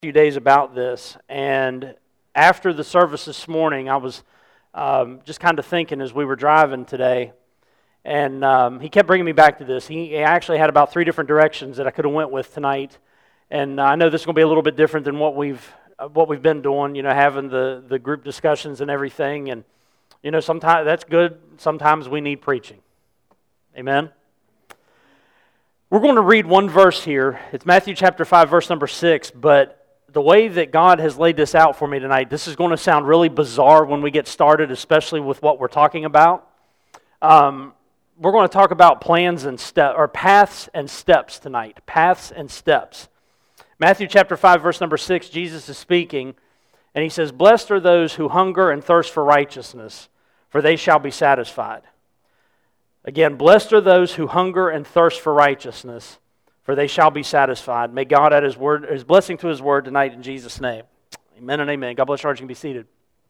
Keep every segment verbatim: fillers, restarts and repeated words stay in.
few days about this, and after the service this morning, I was um, just kind of thinking as we were driving today, and um, he kept bringing me back to this. He, he actually had about three different directions that I could have went with tonight, and I know this is going to be a little bit different than what we've what we've been doing. You know, having the the group discussions and everything, and you know, sometimes that's good. Sometimes we need preaching. Amen. We're going to read one verse here. It's Matthew chapter five, verse number six, but the way that God has laid this out for me tonight, this is going to sound really bizarre when we get started, especially with what we're talking about. Um, we're going to talk about plans and step or paths and steps tonight. Paths and steps. Matthew chapter five, verse number six, Jesus is speaking, and he says, "Blessed are those who hunger and thirst for righteousness, for they shall be satisfied." Again, blessed are those who hunger and thirst for righteousness, for they shall be satisfied. May God add His word, His blessing to His word tonight in Jesus' name. Amen and amen. God bless you. You can be seated.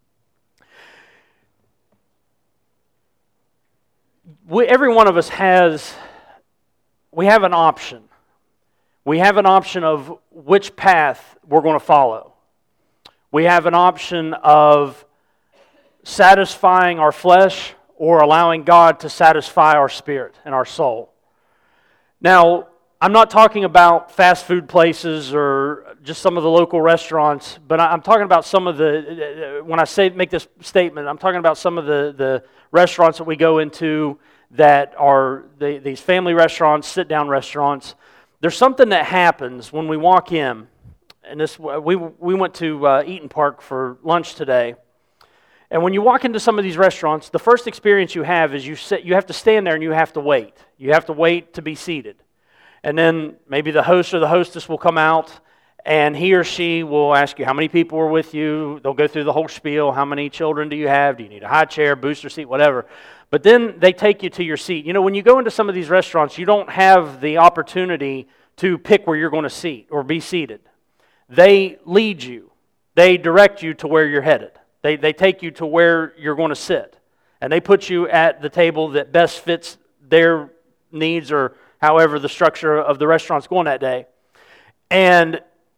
We, every one of us has, we have an option. We have an option of which path we're going to follow. We have an option of satisfying our flesh or allowing God to satisfy our spirit and our soul. Now, I'm not talking about fast food places or just some of the local restaurants, but I'm talking about some of the, when I say make this statement, I'm talking about some of the, the restaurants that we go into that are the, these family restaurants, sit-down restaurants. There's something that happens when we walk in, and this we we went to uh, Eaton Park for lunch today, and when you walk into some of these restaurants, the first experience you have is you sit, you have to stand there and you have to wait. You have to wait to be seated. And then maybe the host or the hostess will come out, and he or she will ask you how many people are with you. They'll go through the whole spiel. How many children do you have? Do you need a high chair, booster seat, whatever? But then they take you to your seat. You know, when you go into some of these restaurants, you don't have the opportunity to pick where you're going to seat or be seated. They lead you. They direct you to where you're headed. They they take you to where you're going to sit. And they put you at the table that best fits their needs or however the structure of the restaurant's going that day. And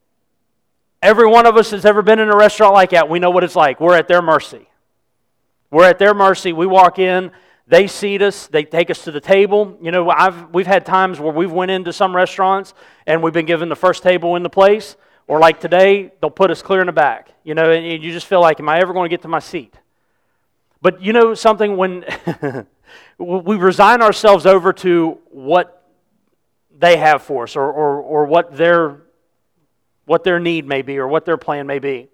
every one of us has ever been in a restaurant like that. We know what it's like. We're at their mercy. We're at their mercy. We walk in, they seat us, they take us to the table. You know, I've we've had times where we've went into some restaurants and we've been given the first table in the place, or like today, they'll put us clear in the back. You know, and you just feel like, am I ever going to get to my seat? But you know something, when we resign ourselves over to what they have for us, or, or or what their what their need may be, or what their plan may be.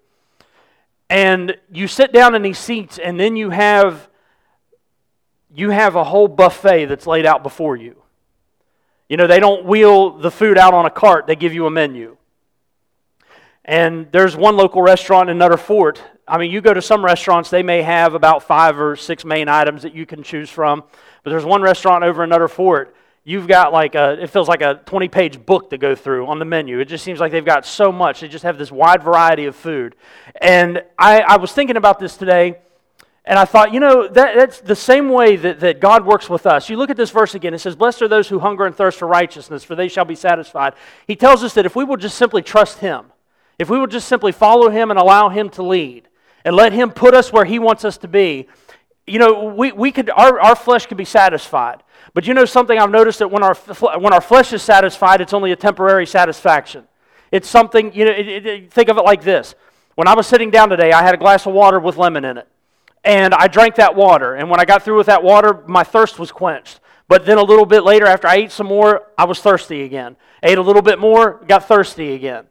And you sit down in these seats, and then you have you have a whole buffet that's laid out before you. You know, they don't wheel the food out on a cart, they give you a menu. And there's one local restaurant in Nutter Fort. I mean, you go to some restaurants, they may have about five or six main items that you can choose from. But there's one restaurant over in Nutter Fort. You've got like a, it feels like a twenty-page book to go through on the menu. It just seems like they've got so much. They just have this wide variety of food. And I, I was thinking about this today, and I thought, you know, that, that's the same way that, that God works with us. You look at this verse again. It says, "Blessed are those who hunger and thirst for righteousness, for they shall be satisfied." He tells us that if we will just simply trust Him, if we will just simply follow Him and allow Him to lead, and let Him put us where He wants us to be, you know, we, we could our, our flesh could be satisfied. But you know something I've noticed, that when our when our flesh is satisfied, it's only a temporary satisfaction. It's something, you know, it, it, think of it like this. When I was sitting down today, I had a glass of water with lemon in it. And I drank that water. And when I got through with that water, my thirst was quenched. But then a little bit later, after I ate some more, I was thirsty again. Ate a little bit more, got thirsty again.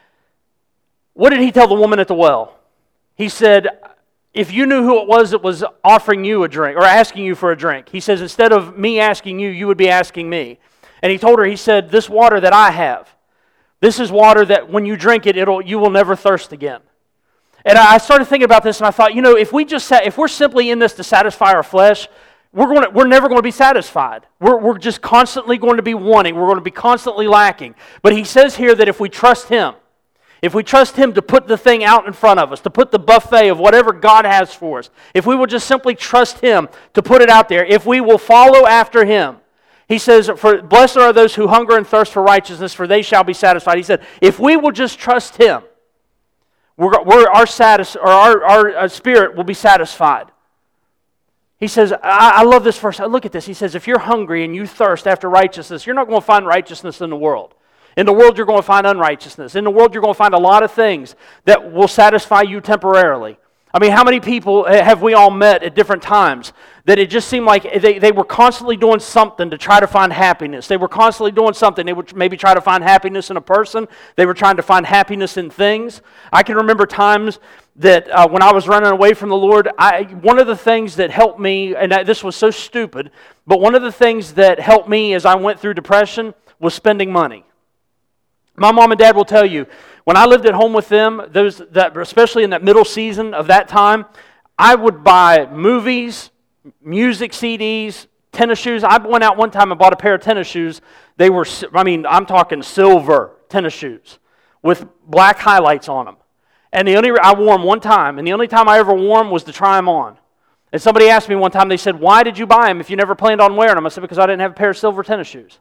What did He tell the woman at the well? He said, if you knew who it was that was offering you a drink or asking you for a drink, He says, instead of me asking you, you would be asking me. And He told her, He said, this water that I have, this is water that when you drink it, it'll you will never thirst again. And I started thinking about this, and I thought, you know, if we just if we're simply in this to satisfy our flesh, we're going to, we're never going to be satisfied. We're we're just constantly going to be wanting. We're going to be constantly lacking. But He says here that if we trust Him, if we trust Him to put the thing out in front of us, to put the buffet of whatever God has for us, if we will just simply trust Him to put it out there, if we will follow after Him, He says, "For blessed are those who hunger and thirst for righteousness, for they shall be satisfied." He said, if we will just trust Him, We're, we're our, satis, or our, our uh, spirit will be satisfied. He says, I, I love this verse. Look at this. He says, if you're hungry and you thirst after righteousness, you're not going to find righteousness in the world. In the world, you're going to find unrighteousness. In the world, you're going to find a lot of things that will satisfy you temporarily. I mean, how many people have we all met at different times that it just seemed like they, they were constantly doing something to try to find happiness? They were constantly doing something. They would maybe try to find happiness in a person. They were trying to find happiness in things. I can remember times that uh, when I was running away from the Lord, I, one of the things that helped me, and I, this was so stupid, but one of the things that helped me as I went through depression was spending money. My mom and dad will tell you, when I lived at home with them, those that especially in that middle season of that time, I would buy movies, music C Ds, tennis shoes. I went out one time and bought a pair of tennis shoes. They were, I mean, I'm talking silver tennis shoes with black highlights on them. And the only I wore them one time, and the only time I ever wore them was to try them on. And somebody asked me one time, they said, "Why did you buy them if you never planned on wearing them?" I said, "Because I didn't have a pair of silver tennis shoes."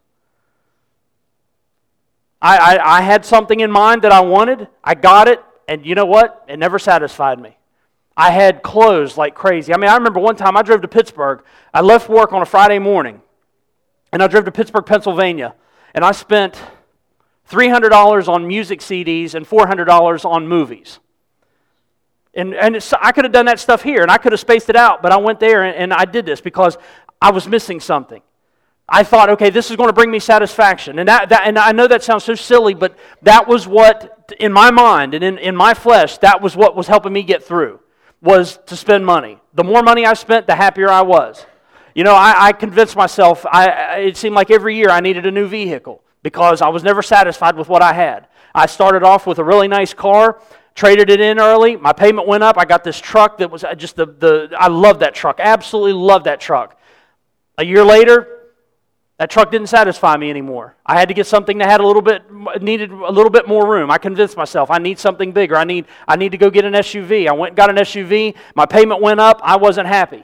I, I, I had something in mind that I wanted, I got it, and you know what? It never satisfied me. I had clothes like crazy. I mean, I remember one time I drove to Pittsburgh. I left work on a Friday morning, and I drove to Pittsburgh, Pennsylvania, and I spent three hundred dollars on music C Ds and four hundred dollars on movies. And, and it's, I could have done that stuff here, and I could have spaced it out, but I went there, and, and I did this because I was missing something. I thought, okay, this is going to bring me satisfaction. And that, that, and I know that sounds so silly, but that was what, in my mind and in, in my flesh, that was what was helping me get through, was to spend money. The more money I spent, the happier I was. You know, I, I convinced myself, I, I, it seemed like every year I needed a new vehicle because I was never satisfied with what I had. I started off with a really nice car, traded it in early, my payment went up, I got this truck that was just the, the I loved that truck, absolutely loved that truck. A year later, that truck didn't satisfy me anymore. I had to get something that had a little bit, needed a little bit more room. I convinced myself I need something bigger. I need, I need to go get an S U V. I went and got an S U V. My payment went up. I wasn't happy.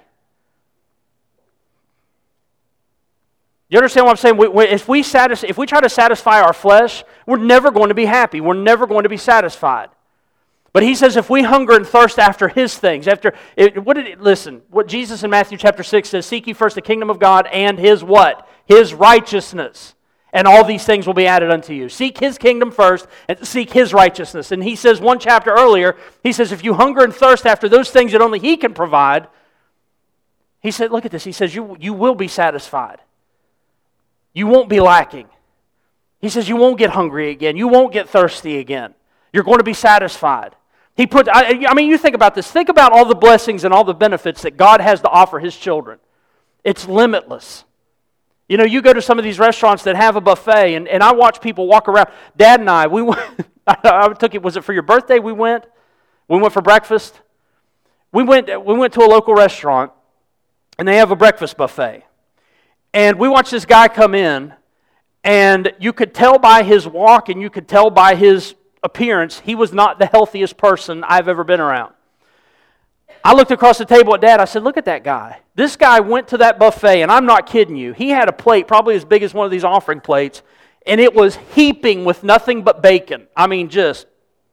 You understand what I'm saying? We, we, if, we satis- if we try to satisfy our flesh, we're never going to be happy. We're never going to be satisfied. But he says if we hunger and thirst after his things, after, it, what did it, listen, what Jesus in Matthew chapter six says, seek ye first the kingdom of God and his what? His righteousness. And all these things will be added unto you. Seek his kingdom first and seek his righteousness. And he says one chapter earlier, he says if you hunger and thirst after those things that only he can provide, he said, look at this, he says you, you will be satisfied. You won't be lacking. He says you won't get hungry again. You won't get thirsty again. You're going to be satisfied. He put, I, I mean, you think about this. Think about all the blessings and all the benefits that God has to offer his children. It's limitless. You know, you go to some of these restaurants that have a buffet, and, and I watch people walk around. Dad and I, we went, I took it, was it for your birthday we went? We went for breakfast. We went, we went to a local restaurant, and they have a breakfast buffet. And we watched this guy come in, and you could tell by his walk, and you could tell by his appearance, he was not the healthiest person I've ever been around. I looked across the table at Dad. I said, look at that guy. This guy went to that buffet, and I'm not kidding you. He had a plate probably as big as one of these offering plates, and it was heaping with nothing but bacon. I mean, just,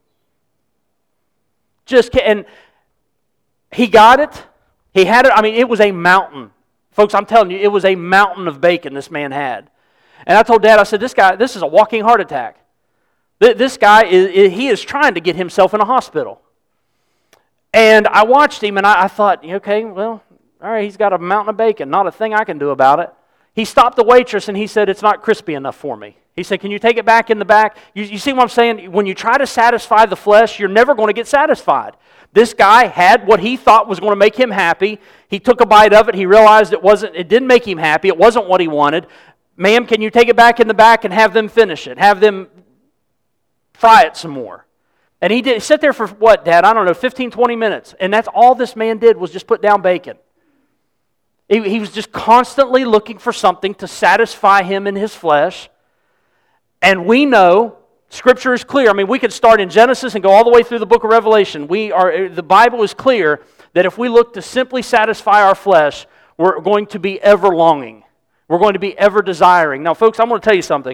just, and he got it. He had it. I mean, it was a mountain. Folks, I'm telling you, it was a mountain of bacon this man had. And I told Dad, I said, this guy, this is a walking heart attack. This guy, is he is trying to get himself in a hospital. And I watched him, and I, I thought, okay, well, all right, he's got a mountain of bacon. Not a thing I can do about it. He stopped the waitress, and he said, it's not crispy enough for me. He said, can you take it back in the back? You, you see what I'm saying? When you try to satisfy the flesh, you're never going to get satisfied. This guy had what he thought was going to make him happy. He took a bite of it. He realized it wasn't. It didn't make him happy. It wasn't what he wanted. Ma'am, can you take it back in the back and have them finish it? Have them fry it some more. And he did. He sat there for what, Dad? I don't know, fifteen, twenty minutes. And that's all this man did was just put down bacon. He, he was just constantly looking for something to satisfy him in his flesh. And we know, Scripture is clear. I mean, we could start in Genesis and go all the way through the book of Revelation. We are, the Bible is clear that if we look to simply satisfy our flesh, we're going to be ever longing. We're going to be ever desiring. Now, folks, I'm going to tell you something.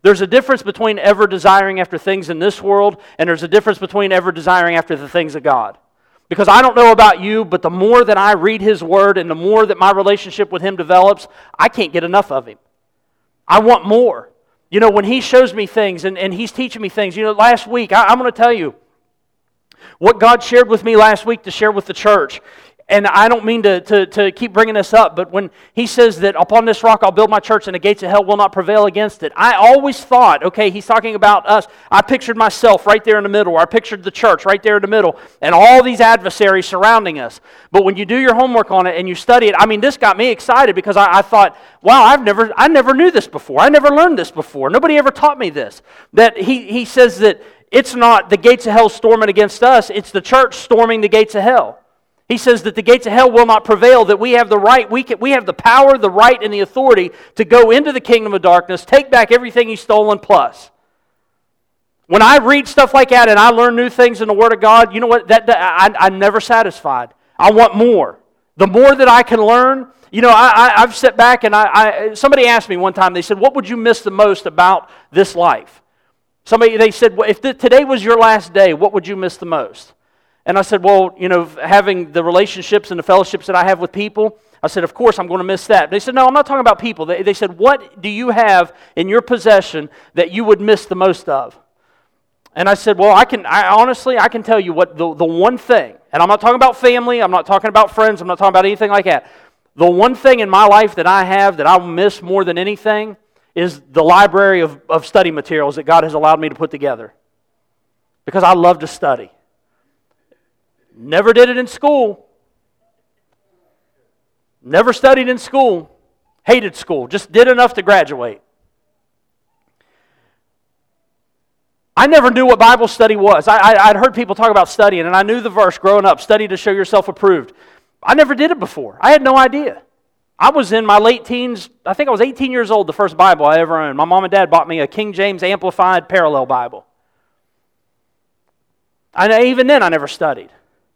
There's a difference between ever desiring after things in this world, and there's a difference between ever desiring after the things of God. Because I don't know about you, but the more that I read His Word and the more that my relationship with Him develops, I can't get enough of Him. I want more. You know, when He shows me things and, and He's teaching me things, you know, last week, I, I'm going to tell you what God shared with me last week to share with the church. And I don't mean to, to, to keep bringing this up, but when He says that upon this rock I'll build my church and the gates of hell will not prevail against it, I always thought, okay, He's talking about us. I pictured myself right there in the middle, or I pictured the church right there in the middle, and all these adversaries surrounding us. But when you do your homework on it and you study it, I mean, this got me excited because I, I thought, wow, I've never, I never knew this before. I never learned this before. Nobody ever taught me this. That He, he says that it's not the gates of hell storming against us, it's the church storming the gates of hell. He says that the gates of hell will not prevail, that we have the right, we, can, we have the power, the right, and the authority to go into the kingdom of darkness, take back everything He's stolen plus. When I read stuff like that and I learn new things in the Word of God, you know what? That, that I, I'm never satisfied. I want more. The more that I can learn, you know, I, I, I've sat back and I, I somebody asked me one time, they said, what would you miss the most about this life? Somebody, they said, well, if the, today was your last day, what would you miss the most? And I said, well, you know, having the relationships and the fellowships that I have with people, I said, of course I'm going to miss that. They said, no, I'm not talking about people. They, they said, what do you have in your possession that you would miss the most of? And I said, well, I can, I honestly, I can tell you what the, the one thing, and I'm not talking about family, I'm not talking about friends, I'm not talking about anything like that. The one thing in my life that I have that I'll miss more than anything is the library of, of study materials that God has allowed me to put together. Because I love to study. Never did it in school. Never studied in school. Hated school. Just did enough to graduate. I never knew what Bible study was. I, I, I'd heard people talk about studying, and I knew the verse growing up, study to show yourself approved. I never did it before. I had no idea. I was in my late teens. I think I was eighteen years old, the first Bible I ever owned. My mom and dad bought me a King James Amplified Parallel Bible. And even then, I never studied.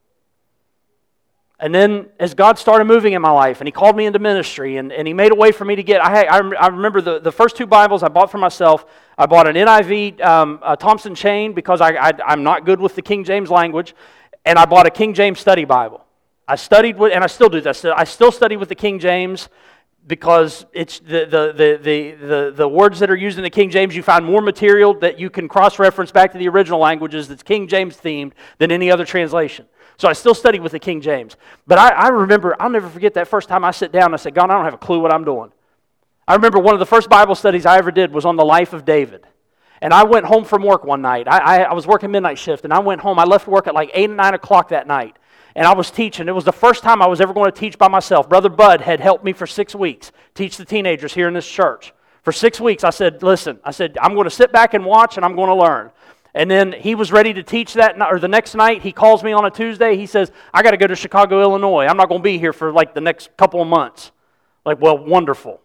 And then as God started moving in my life, and He called me into ministry, and, and He made a way for me to get, I, had, I, I remember the, the first two Bibles I bought for myself. I bought an N I V um, a Thompson Chain because I, I, I'm not good with the King James language, and I bought a King James Study Bible. I studied with, and I still do that. I still study with the King James because it's the, the, the, the, the, the words that are used in the King James, you find more material that you can cross-reference back to the original languages that's King James themed than any other translation. So I still study with the King James. But I, I remember, I'll never forget that first time I sit down and I said, God, I don't have a clue what I'm doing. I remember one of the first Bible studies I ever did was on the life of David. And I went home from work one night. I, I, I was working midnight shift, and I went home. I left work at like eight or nine o'clock that night. And I was teaching. It was the first time I was ever going to teach by myself. Brother Bud had helped me for six weeks teach the teenagers here in this church. For six weeks, I said, listen, I said, I'm going to sit back and watch, and I'm going to learn. And then he was ready to teach that, or the next night, he calls me on a Tuesday. He says, I got to go to Chicago, Illinois. I'm not going to be here for like the next couple of months. Like, well, wonderful.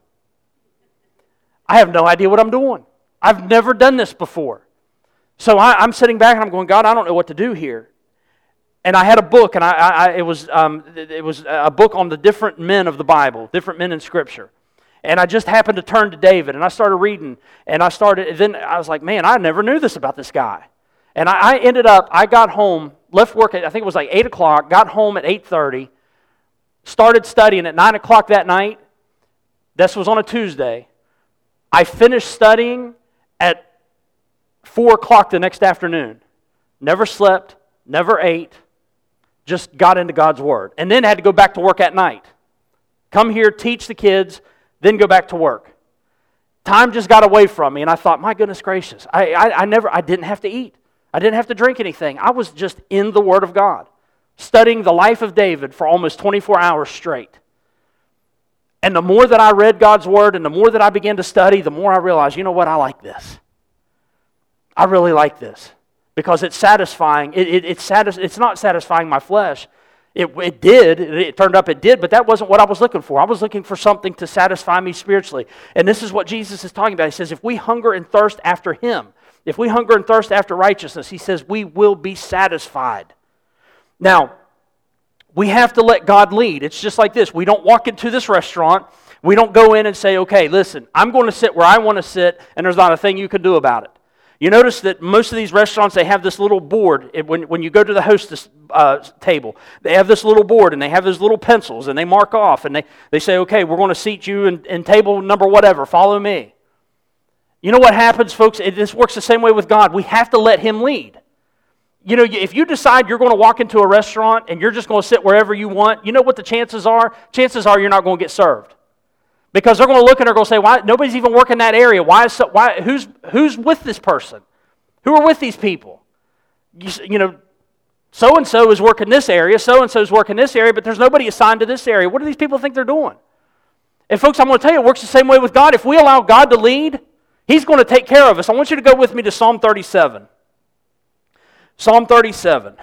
I have no idea what I'm doing. I've never done this before. So I, I'm sitting back and I'm going, God, I don't know what to do here. And I had a book, and I, I it was um, it was a book on the different men of the Bible, different men in Scripture. And I just happened to turn to David, and I started reading, and I started, then I was like, man, I never knew this about this guy. And I, I ended up, I got home, left work at, I think it was like eight o'clock, got home at eight thirty, started studying at nine o'clock that night. This was on a Tuesday. I finished studying at four o'clock the next afternoon. Never slept, never ate, just got into God's Word. And then had to go back to work at night. Come here, teach the kids, then go back to work. Time just got away from me, and I thought, my goodness gracious, I, I, I never, I didn't have to eat. I didn't have to drink anything. I was just in the Word of God, studying the life of David for almost twenty-four hours straight. And the more that I read God's Word and the more that I began to study, the more I realized, you know what, I like this. I really like this. Because it's satisfying. It, it, it's, satis- it's not satisfying my flesh. It, it did. It, it turned up it did, but that wasn't what I was looking for. I was looking for something to satisfy me spiritually. And this is what Jesus is talking about. He says, if we hunger and thirst after Him, if we hunger and thirst after righteousness, He says, we will be satisfied. Now, we have to let God lead. It's just like this. We don't walk into this restaurant. We don't go in and say, okay, listen, I'm going to sit where I want to sit, and there's not a thing you can do about it. You notice that most of these restaurants, they have this little board. It, when, when you go to the hostess uh, table, they have this little board, and they have those little pencils, and they mark off, and they, they say, okay, we're going to seat you in, in table number whatever. Follow me. You know what happens, folks? It, this works the same way with God. We have to let Him lead. You know, if you decide you're going to walk into a restaurant and you're just going to sit wherever you want, you know what the chances are? Chances are you're not going to get served. Because they're going to look and they're going to say, "Why nobody's even working that area? Why is so, why who's who's with this person? Who are with these people? You, you know, so and so is working this area, so and so is working this area, but there's nobody assigned to this area. What do these people think they're doing?" And folks, I'm going to tell you, it works the same way with God. If we allow God to lead, He's going to take care of us. I want you to go with me to Psalm thirty-seven. Psalm thirty-seven.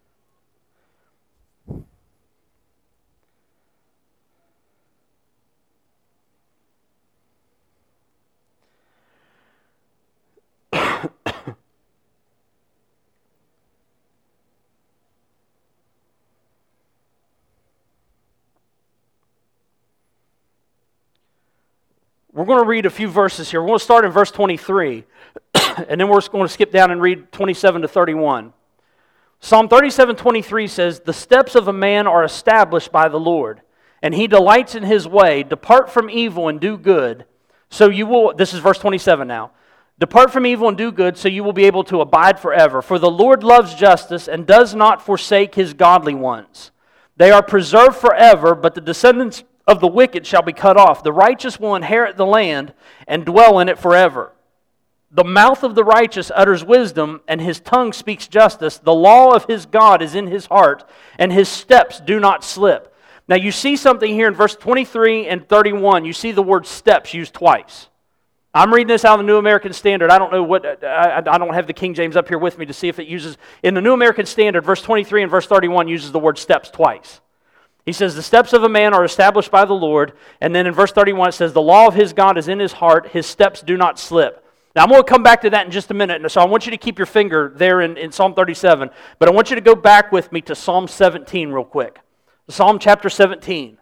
We're going to read a few verses here. We're going to start in verse twenty-three, and then we're going to skip down and read twenty-seven to thirty-one. Psalm thirty-seven twenty-three says, "The steps of a man are established by the Lord, and He delights in His way. Depart from evil and do good, so you will..." This is verse twenty-seven now. "Depart from evil and do good, so you will be able to abide forever. For the Lord loves justice and does not forsake His godly ones. They are preserved forever, but the descendants of the wicked shall be cut off. The righteous will inherit the land and dwell in it forever. The mouth of the righteous utters wisdom, and his tongue speaks justice. The law of his God is in his heart, and his steps do not slip." Now you see something here in verse twenty-three and thirty-one. You see the word steps used twice. I'm reading this out of the New American Standard. I don't know what, I, I don't have the King James up here with me to see if it uses, in the New American Standard, verse twenty-three and verse thirty-one uses the word steps twice. He says, "The steps of a man are established by the Lord." And then in verse thirty-one it says, "The law of his God is in his heart. His steps do not slip." Now I'm going to come back to that in just a minute. So I want you to keep your finger there in, in Psalm thirty-seven. But I want you to go back with me to Psalm seventeen real quick. Psalm chapter seventeen.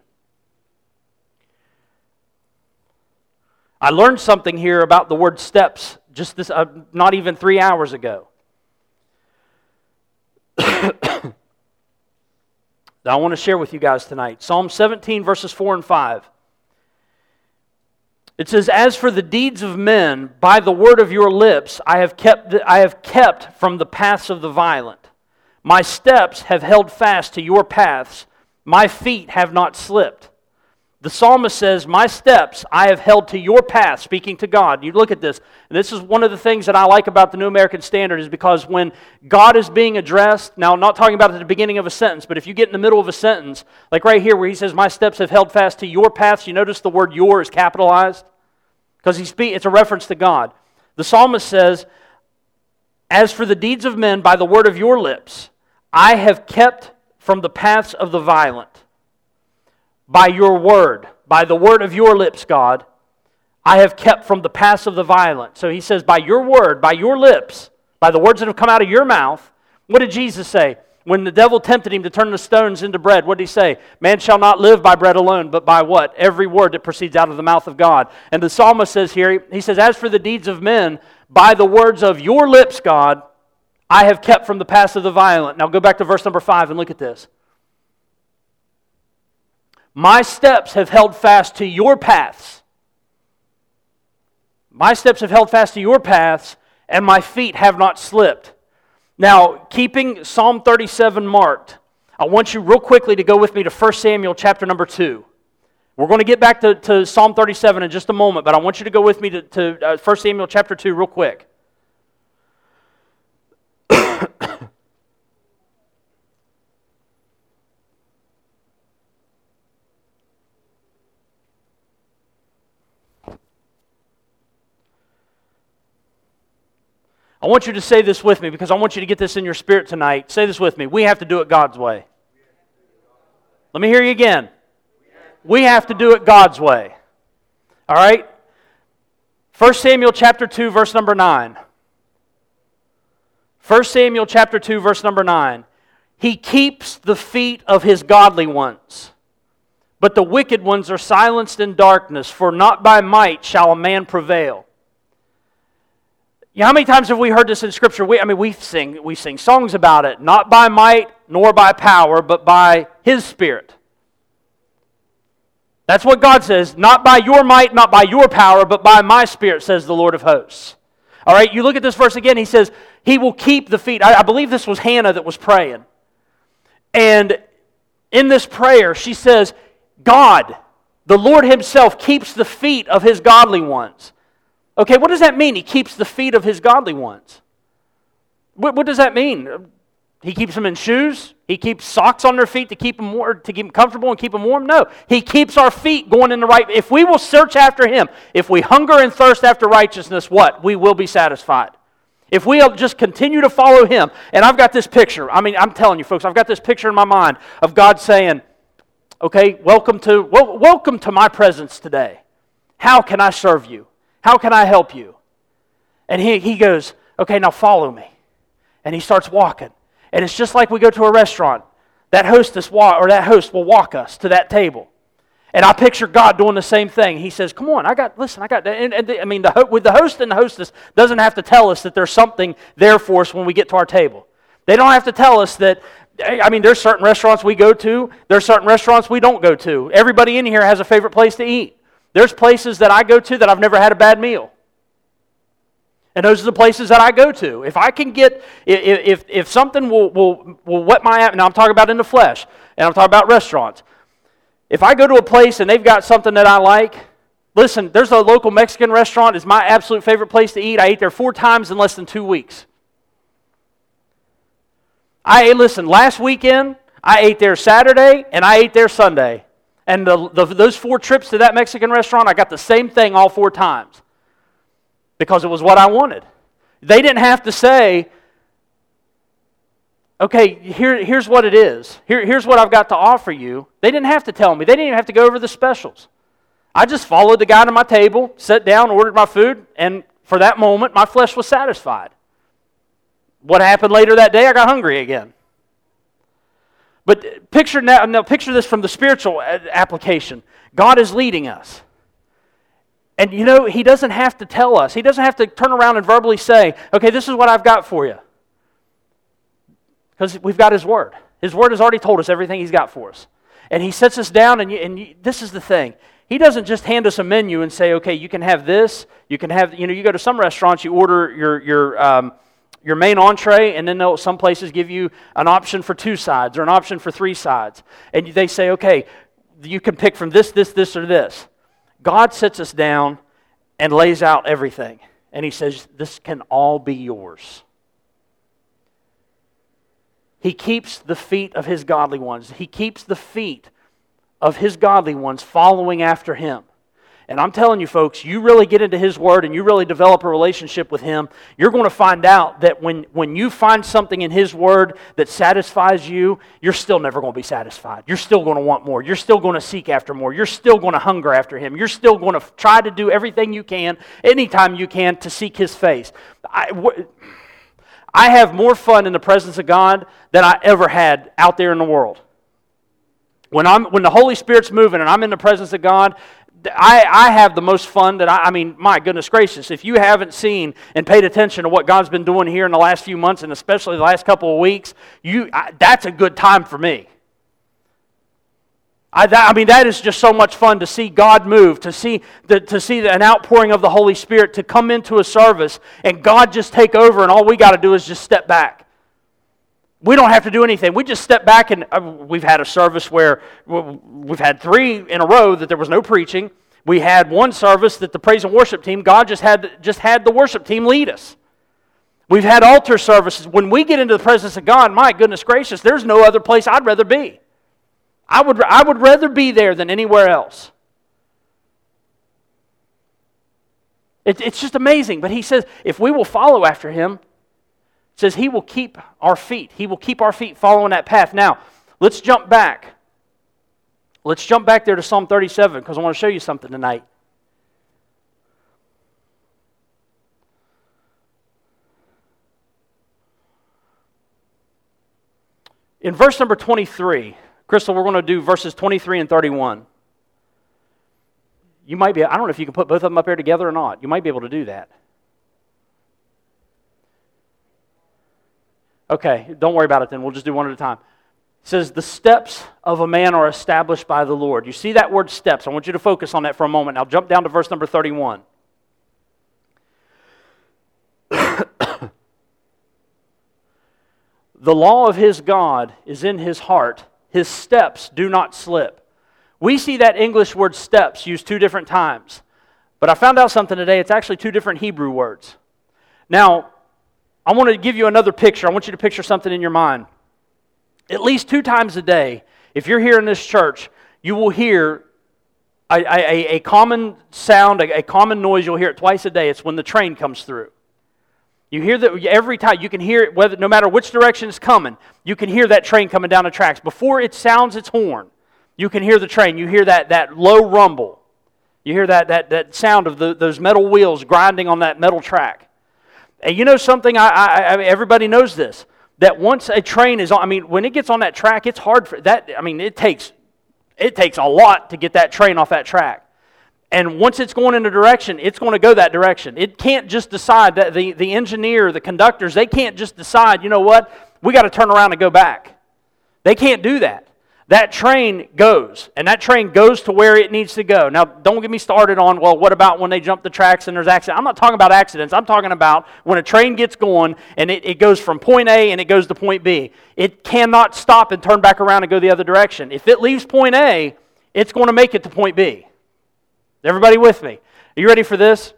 I learned something here about the word steps just this, uh, not even three hours ago. That I want to share with you guys tonight. Psalm seventeen, verses four and five. It says, "As for the deeds of men, by the word of your lips, I have kept, the, I have kept from the paths of the violent. My steps have held fast to your paths. My feet have not slipped." The psalmist says, "My steps I have held to your path," speaking to God. You look at this, and this is one of the things that I like about the New American Standard, is because when God is being addressed, now I'm not talking about at the beginning of a sentence, but if you get in the middle of a sentence, like right here where he says, "My steps have held fast to your paths," you notice the word "your" is capitalized? Because he speak, it's a reference to God. The psalmist says, "As for the deeds of men, by the word of your lips, I have kept from the paths of the violent. By your word, by the word of your lips, God, I have kept from the paths of the violent." So he says, by your word, by your lips, by the words that have come out of your mouth. What did Jesus say? When the devil tempted him to turn the stones into bread, what did he say? "Man shall not live by bread alone, but by" what? "Every word that proceeds out of the mouth of God." And the psalmist says here, he says, "As for the deeds of men, by the words of your lips, God, I have kept from the paths of the violent." Now go back to verse number five and look at this. "My steps have held fast to your paths. My steps have held fast to your paths, and my feet have not slipped." Now, keeping Psalm thirty-seven marked, I want you real quickly to go with me to First Samuel chapter number two. We're going to get back to, to Psalm thirty-seven in just a moment, but I want you to go with me to, to uh, First Samuel chapter two real quick. I want you to say this with me because I want you to get this in your spirit tonight. Say this with me. We have to do it God's way. Let me hear you again. We have to do it God's way. All right? First Samuel chapter two, verse number nine. First Samuel chapter two, verse number nine. "He keeps the feet of his godly ones. but the wicked ones are silenced in darkness, for not by might shall a man prevail. You know, how many times have we heard this in Scripture? We, I mean, we sing, we sing songs about it. Not by might nor by power, but by His Spirit. That's what God says. Not by your might, not by your power, but by my Spirit, says the Lord of hosts. All right, you look at this verse again. He says, He will keep the feet. I, I believe this was Hannah that was praying. And in this prayer, she says, God, the Lord Himself, keeps the feet of His godly ones. Okay, what does that mean? He keeps the feet of His godly ones. What, what does that mean? He keeps them in shoes? He keeps socks on their feet to keep them warm, to keep them comfortable and keep them warm? No. He keeps our feet going in the right. If we will search after Him, if we hunger and thirst after righteousness, what? We will be satisfied. If we just continue to follow Him, and I've got this picture. I mean, I'm telling you, folks, I've got this picture in my mind of God saying, okay, welcome to well, welcome to my presence today. How can I serve you? How can I help you? And he, he goes, okay, now follow me. And he starts walking. And it's just like we go to a restaurant. That hostess wa- or that host will walk us to that table. And I picture God doing the same thing. He says, come on, I got, listen, I got, and, and the, I mean, the, with the host and the hostess doesn't have to tell us that there's something there for us when we get to our table. They don't have to tell us that, I mean, there's certain restaurants we go to, there's certain restaurants we don't go to. Everybody in here has a favorite place to eat. There's places that I go to that I've never had a bad meal. And those are the places that I go to. If I can get, if if, if something will, will, will whet my appetite, now I'm talking about in the flesh, and I'm talking about restaurants. If I go to a place and they've got something that I like, listen, there's a local Mexican restaurant. It's my absolute favorite place to eat. I ate there four times in less than two weeks. I listen, last weekend, I ate there Saturday, and I ate there Sunday. And the, the, those four trips to that Mexican restaurant, I got the same thing all four times. Because it was what I wanted. They didn't have to say, okay, here, here's what it is. Here, here's what I've got to offer you. They didn't have to tell me. They didn't even have to go over the specials. I just followed the guy to my table, sat down, ordered my food, and for that moment, my flesh was satisfied. What happened later that day? I got hungry again. But picture now, now picture this from the spiritual application. God is leading us. And you know, He doesn't have to tell us. He doesn't have to turn around and verbally say, okay, this is what I've got for you. Because we've got His Word. His Word has already told us everything He's got for us. And He sets us down, and, you, and you, this is the thing. He doesn't just hand us a menu and say, okay, you can have this, you can have, you know, you go to some restaurants, you order your, your, um, your main entree, and then they'll, some places give you an option for two sides or an option for three sides. And they say, okay, you can pick from this, this, this, or this. God sits us down and lays out everything. And He says, this can all be yours. He keeps the feet of His godly ones. He keeps the feet of His godly ones following after Him. And I'm telling you folks, you really get into His Word and you really develop a relationship with Him, you're going to find out that when, when you find something in His Word that satisfies you, you're still never going to be satisfied. You're still going to want more. You're still going to seek after more. You're still going to hunger after Him. You're still going to try to do everything you can, anytime you can, to seek His face. I, wh- I have more fun in the presence of God than I ever had out there in the world. When I'm when the Holy Spirit's moving and I'm in the presence of God, I, I have the most fun that I, I mean, my goodness gracious, if you haven't seen and paid attention to what God's been doing here in the last few months and especially the last couple of weeks, you I, that's a good time for me. I, that, I mean, that is just so much fun to see God move, to see the, to see the, an outpouring of the Holy Spirit, to come into a service and God just take over and all we got to do is just step back. We don't have to do anything. We just step back and uh, we've had a service where we've had three in a row that there was no preaching. We had one service that the praise and worship team, God just had just had the worship team lead us. We've had altar services. When we get into the presence of God, my goodness gracious, there's no other place I'd rather be. I would I would rather be there than anywhere else. It, it's just amazing. But He says, if we will follow after Him, says He will keep our feet. He will keep our feet following that path. Now, let's jump back. Let's jump back there to Psalm thirty-seven because I want to show you something tonight. In verse number twenty-three, Crystal, we're going to do verses twenty-three and thirty-one. You might be, I don't know if you can put both of them up here together or not. You might be able to do that. Okay, don't worry about it then. We'll just do one at a time. It says, the steps of a man are established by the Lord. You see that word steps. I want you to focus on that for a moment. Now jump down to verse number thirty-one. The law of his God is in his heart. His steps do not slip. We see that English word steps used two different times. But I found out something today. It's actually two different Hebrew words. Now, I want to give you another picture. I want you to picture something in your mind. At least two times a day, if you're here in this church, you will hear a, a, a common sound, a, a common noise. You'll hear it twice a day. It's when the train comes through. You hear that every time. You can hear it, whether no matter which direction it's coming. You can hear that train coming down the tracks. Before it sounds its horn, you can hear the train. You hear that, that low rumble. You hear that, that, that sound of the, those metal wheels grinding on that metal track. And you know something? I, I, I everybody knows this. That once a train is on, I mean, when it gets on that track, it's hard for that. I mean, it takes it takes a lot to get that train off that track. And once it's going in a direction, it's going to go that direction. It can't just decide, that the, the engineer, the conductors, they can't just decide, you know what, we got to turn around and go back. They can't do that. That train goes, and that train goes to where it needs to go. Now, don't get me started on, well, what about when they jump the tracks and there's accidents? I'm not talking about accidents. I'm talking about when a train gets going and it, it goes from point A and it goes to point B. It cannot stop and turn back around and go the other direction. If it leaves point A, it's going to make it to point B. Everybody with me? Are you ready for this?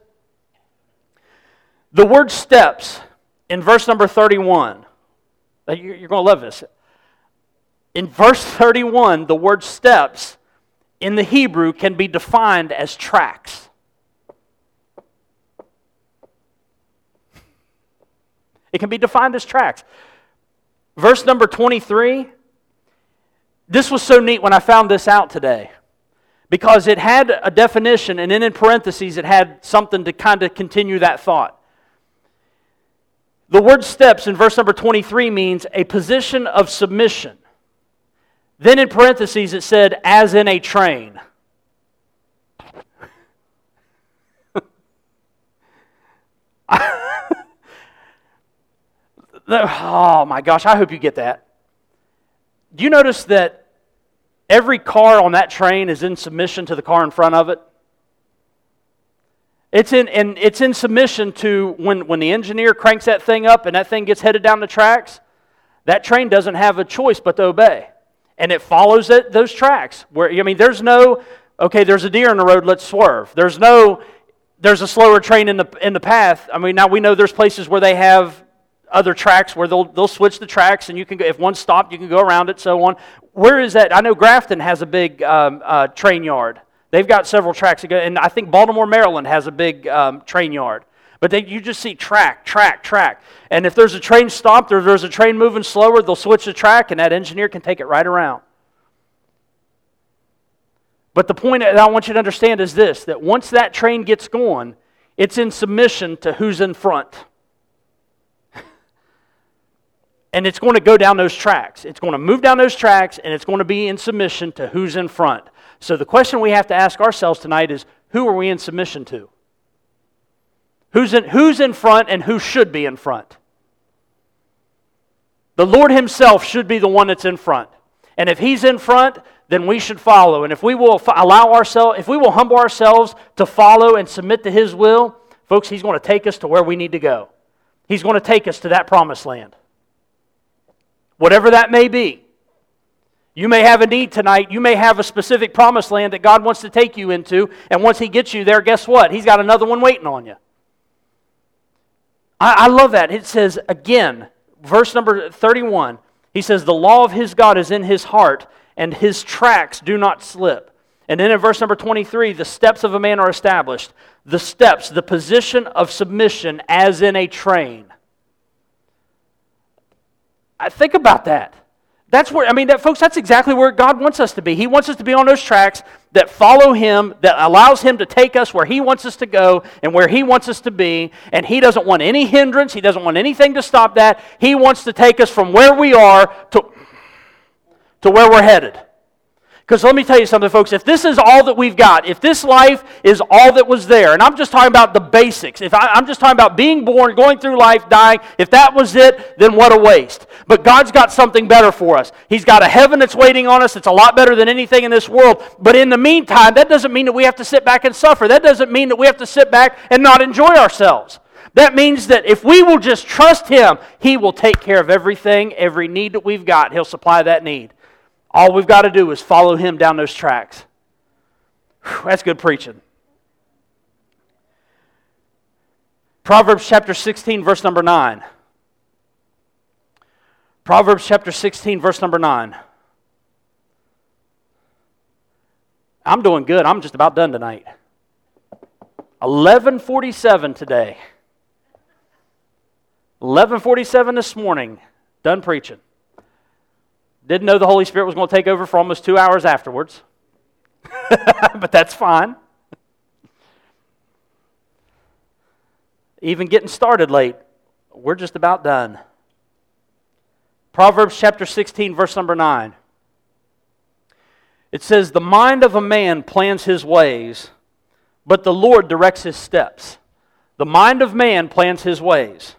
The word steps in verse number thirty-one. You're going to love this. In verse thirty-one, the word steps in the Hebrew can be defined as tracks. It can be defined as tracks. Verse number twenty-three, this was so neat when I found this out today. Because it had a definition, and then in parentheses it had something to kind of continue that thought. The word steps in verse number twenty-three means a position of submission. Then in parentheses it said, as in a train. Oh my gosh, I hope you get that. Do you notice that every car on that train is in submission to the car in front of it? It's in, and it's in submission to when, when the engineer cranks that thing up and that thing gets headed down the tracks, that train doesn't have a choice but to obey. And it follows it, those tracks. Where I mean, there's no, okay, there's a deer in the road, let's swerve. There's no, there's a slower train in the in the path. I mean, now we know there's places where they have other tracks where they'll they'll switch the tracks and you can go, if one's stopped, you can go around it, so on. Where is that? I know Grafton has a big um, uh, train yard. They've got several tracks, and I think Baltimore, Maryland has a big um, train yard. But they, you just see track, track, track. And if there's a train stopped or there's a train moving slower, they'll switch the track, and that engineer can take it right around. But the point that I want you to understand is this, that once that train gets going, it's in submission to who's in front. And it's going to go down those tracks. It's going to move down those tracks, and it's going to be in submission to who's in front. So the question we have to ask ourselves tonight is, who are we in submission to? Who's in, who's in front and who should be in front? The Lord Himself should be the one that's in front. And if He's in front, then we should follow. And if we will allow ourselves, if we will humble ourselves to follow and submit to His will, folks, He's going to take us to where we need to go. He's going to take us to that promised land. Whatever that may be. You may have a need tonight. You may have a specific promised land that God wants to take you into. And once He gets you there, guess what? He's got another one waiting on you. I, I love that. It says, again, verse number thirty-one, He says, the law of His God is in His heart, and His tracks do not slip. And then in verse number twenty-three, the steps of a man are established. The steps, the position of submission as in a train. I think about that. That's where, I mean, that, folks, that's exactly where God wants us to be. He wants us to be on those tracks that follow Him, that allows Him to take us where He wants us to go and where He wants us to be. And He doesn't want any hindrance. He doesn't want anything to stop that. He wants to take us from where we are to, to where we're headed. Because let me tell you something, folks. If this is all that we've got, if this life is all that was there, and I'm just talking about the basics, if I, I'm just talking about being born, going through life, dying, if that was it, then what a waste. But God's got something better for us. He's got a heaven that's waiting on us. It's a lot better than anything in this world. But in the meantime, that doesn't mean that we have to sit back and suffer. That doesn't mean that we have to sit back and not enjoy ourselves. That means that if we will just trust Him, He will take care of everything, every need that we've got. He'll supply that need. All we've got to do is follow Him down those tracks. Whew, that's good preaching. Proverbs chapter sixteen, verse number nine. Proverbs chapter sixteen, verse number nine. I'm doing good. I'm just about done tonight. eleven forty-seven today. eleven forty-seven this morning. Done preaching. Didn't know the Holy Spirit was going to take over for almost two hours afterwards. But that's fine. Even getting started late, we're just about done. Proverbs chapter sixteen, verse number nine. It says, "The mind of a man plans his ways, but the Lord directs his steps." The mind of man plans his ways,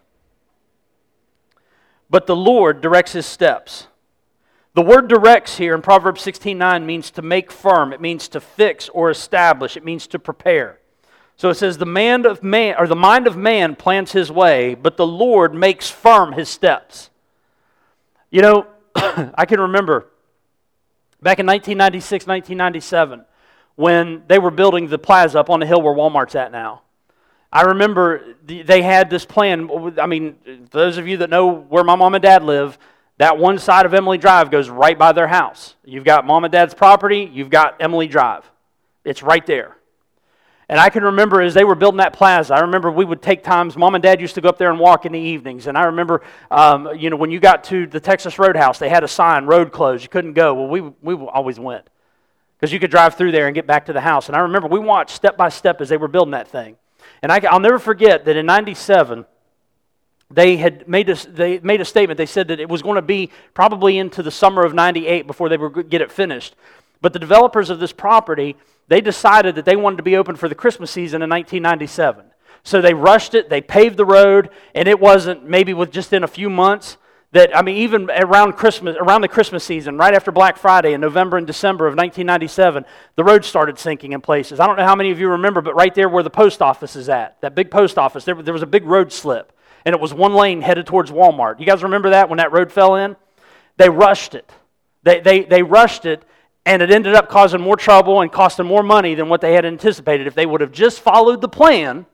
but the Lord directs his steps. The word directs here in Proverbs sixteen nine means to make firm. It means to fix or establish. It means to prepare. So it says, the man of man, or the mind of man plans his way, but the Lord makes firm his steps. You know, I can remember back in nineteen ninety-six, nineteen ninety-seven, when they were building the plaza up on the hill where Walmart's at now. I remember they had this plan. I mean, for those of you that know where my mom and dad live, that one side of Emily Drive goes right by their house. You've got mom and dad's property, you've got Emily Drive. It's right there. And I can remember as they were building that plaza, I remember we would take times, mom and dad used to go up there and walk in the evenings. And I remember, um, you know, when you got to the Texas Roadhouse, they had a sign, road closed, you couldn't go. Well, we, we always went because you could drive through there and get back to the house. And I remember we watched step by step as they were building that thing. And I, I'll never forget that in ninety-seven, they had made a, they made a statement. They said that it was going to be probably into the summer of ninety-eight before they would get it finished. But the developers of this property, they decided that they wanted to be open for the Christmas season in nineteen ninety-seven. So they rushed it, they paved the road, and it wasn't maybe with just in a few months that, I mean, even around Christmas, around the Christmas season, right after Black Friday in November and December of nineteen ninety-seven, the road started sinking in places. I don't know how many of you remember, but right there where the post office is at, that big post office, there, there was a big road slip. And it was one lane headed towards Walmart. You guys remember that when that road fell in? They rushed it. They, they, they rushed it, and it ended up causing more trouble and costing more money than what they had anticipated. If they would have just followed the plan,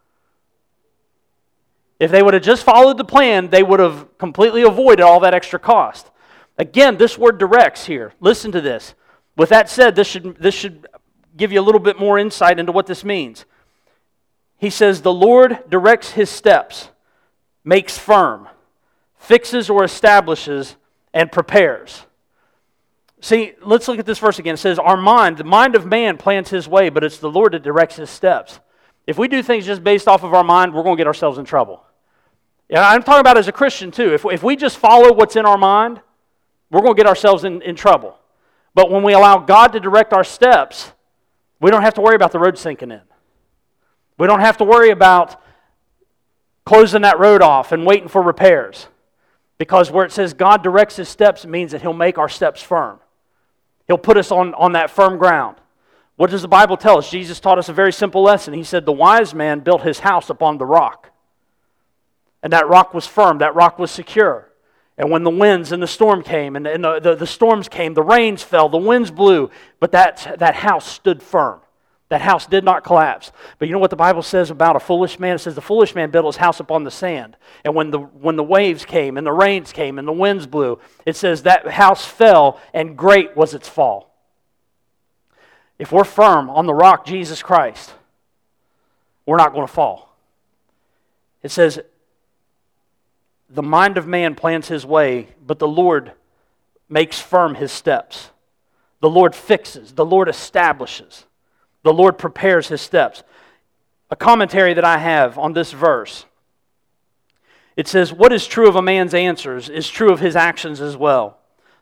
if they would have just followed the plan, they would have completely avoided all that extra cost. Again, this word directs here. Listen to this. With that said, this should, this should give you a little bit more insight into what this means. He says, the Lord directs His steps, makes firm, fixes or establishes, and prepares. See, let's look at this verse again. It says, our mind, the mind of man plans his way, but it's the Lord that directs his steps. If we do things just based off of our mind, we're going to get ourselves in trouble. Yeah, I'm talking about as a Christian too. If, if we just follow what's in our mind, we're going to get ourselves in, in trouble. But when we allow God to direct our steps, we don't have to worry about the road sinking in. We don't have to worry about closing that road off and waiting for repairs. Because where it says God directs His steps, it means that He'll make our steps firm. He'll put us on, on that firm ground. What does the Bible tell us? Jesus taught us a very simple lesson. He said, the wise man built his house upon the rock. And that rock was firm. That rock was secure. And when the winds and the storm came, and, and the, the, the storms came, the rains fell, the winds blew, but that, that house stood firm. That house did not collapse. But you know what the Bible says about a foolish man? It says the foolish man built his house upon the sand. And when the, when the waves came and the rains came and the winds blew, it says that house fell and great was its fall. If we're firm on the rock, Jesus Christ, we're not going to fall. It says, the mind of man plans his way, but the Lord makes firm his steps. The Lord fixes. The Lord establishes. The Lord prepares His steps. A commentary that I have on this verse, it says, what is true of a man's answers is true of his actions as well.